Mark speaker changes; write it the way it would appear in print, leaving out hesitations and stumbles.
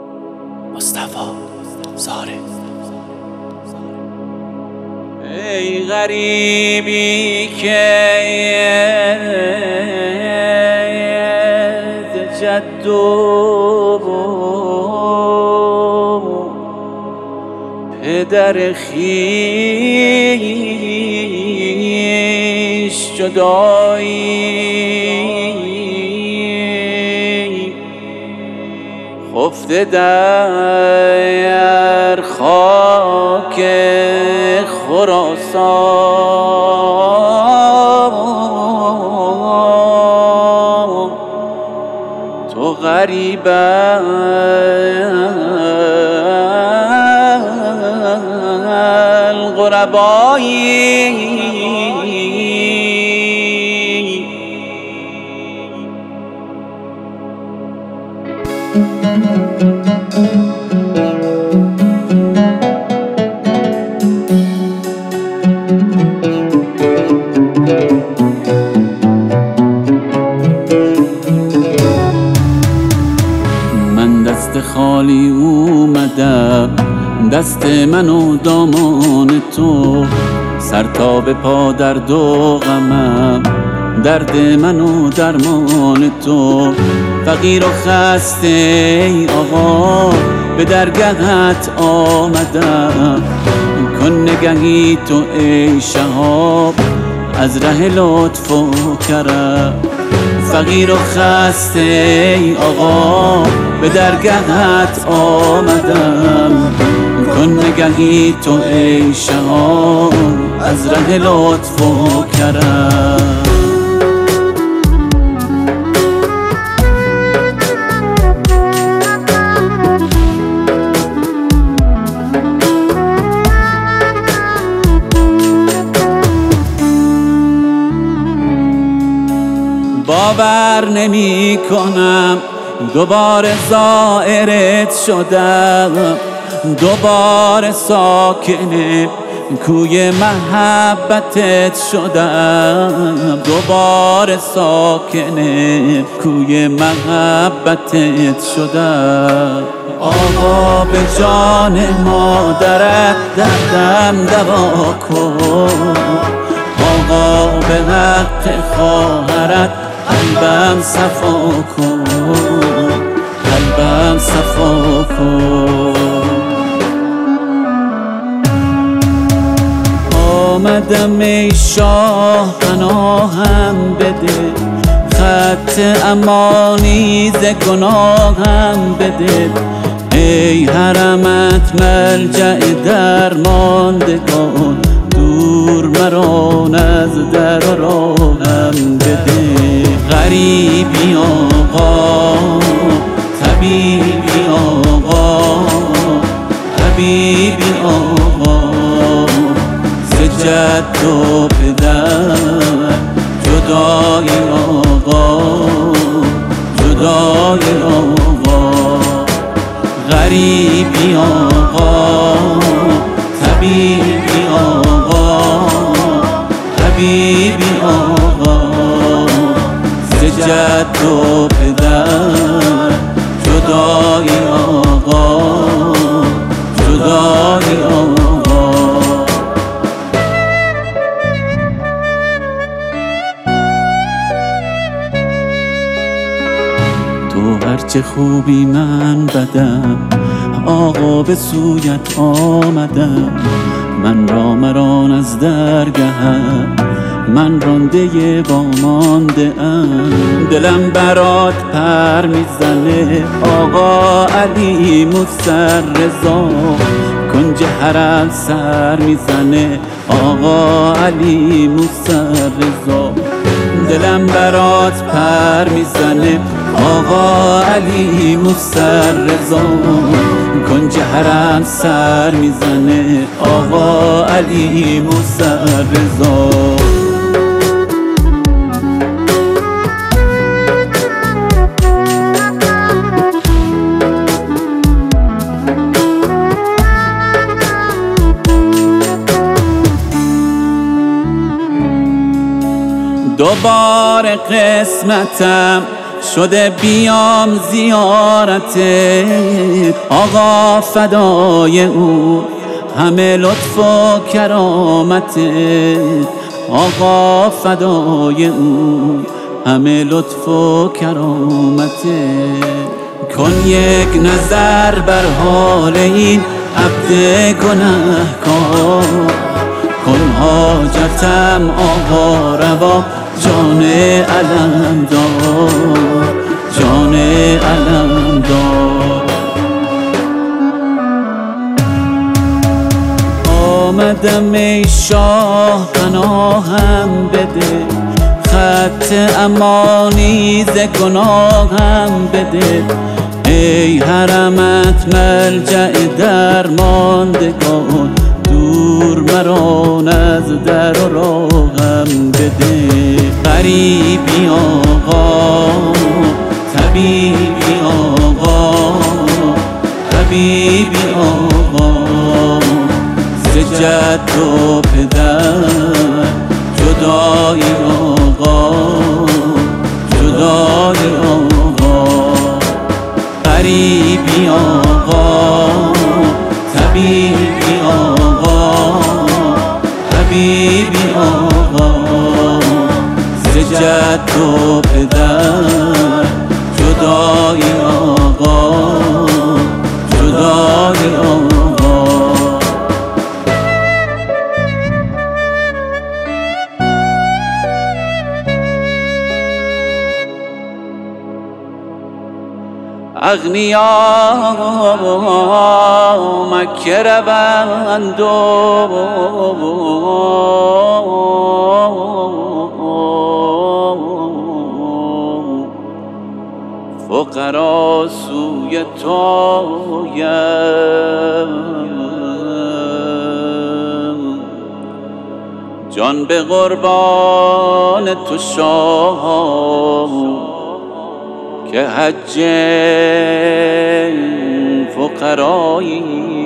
Speaker 1: مصطفی زاره.
Speaker 2: ای غریبی که ز جد و پدر خویش جدایی، خفته در خاک خراسان. تو غریب الغربایی، من دست خالی اومدم، دست من و دامان تو، سر تا به پا درد و غمم، درد من و درمان تو. فقیر و خسته ای آقا به درگهت آمدم، کن نگهی تو ای شهاب از ره لطف و کرم. فقیر و خسته ای آقا به درگهت آمدم، کن نگهی تو ای شهاب از ره لطف و کرم. باور نمی کنم دوباره زائرت شدم، دوباره ساکن کوی محبتت شدم، دوباره ساکن کوی محبتت شدم. آقا به جان مادرت دردم دوا کن، آقا به حق خواهرت قلبم صفا کن، قلبم صفا کن. آمدم ای شاه پناهم بده، خط امانی ز گناهم بده. ای حرمت ملجأ درماندگان، دور مران از در راهم بده. غریبی آقا طبیبی آقا، حبیبی آقا ز جد و پدر جدای آقا، جدای آقا. غریبی آقا طبیبی آقا، حبیبی آقا ز جد و پدر جدای آقا، جدای آقا. تو هرچه خوبی من بدم، آقا به سویت آمدم. من را مران از درگهم، من رانده وامانده ام. دلم برات پر میزنه آقا علی موسی رضا، کنج حرم سر میزنه آقا علی موسی رضا. دلم برات پر میزنه آقا علی موسی رضا، کنج حرم سر میزنه آقا علی موسی رضا. دوباره قسمتم شده بیام زیارت آقا فدای او همه لطف و کرامت آقا فدای او همه لطف و کرامت کن یک نظر بر حال این عبد گنهکار کن حاجتم آقا روا جان علم دار جان علم دار آمدم ای شاه پناهم بده خط امانی ز گناهم بده ای حرمت ملجأ درماندگان دور مران از در و راهم بده غریبی آقا طبیبی آقا حبیبی آقا ز جد و پدر جدایی آقا جدایی آقا غریبی آقا طبیبی آقا حبیبی آقا ز جد و پدر جدایی آقا جدایی آقا اغنیا مکه روند و فقرا سوی تو آیند جان به قربان تو شاه که حج فقرایی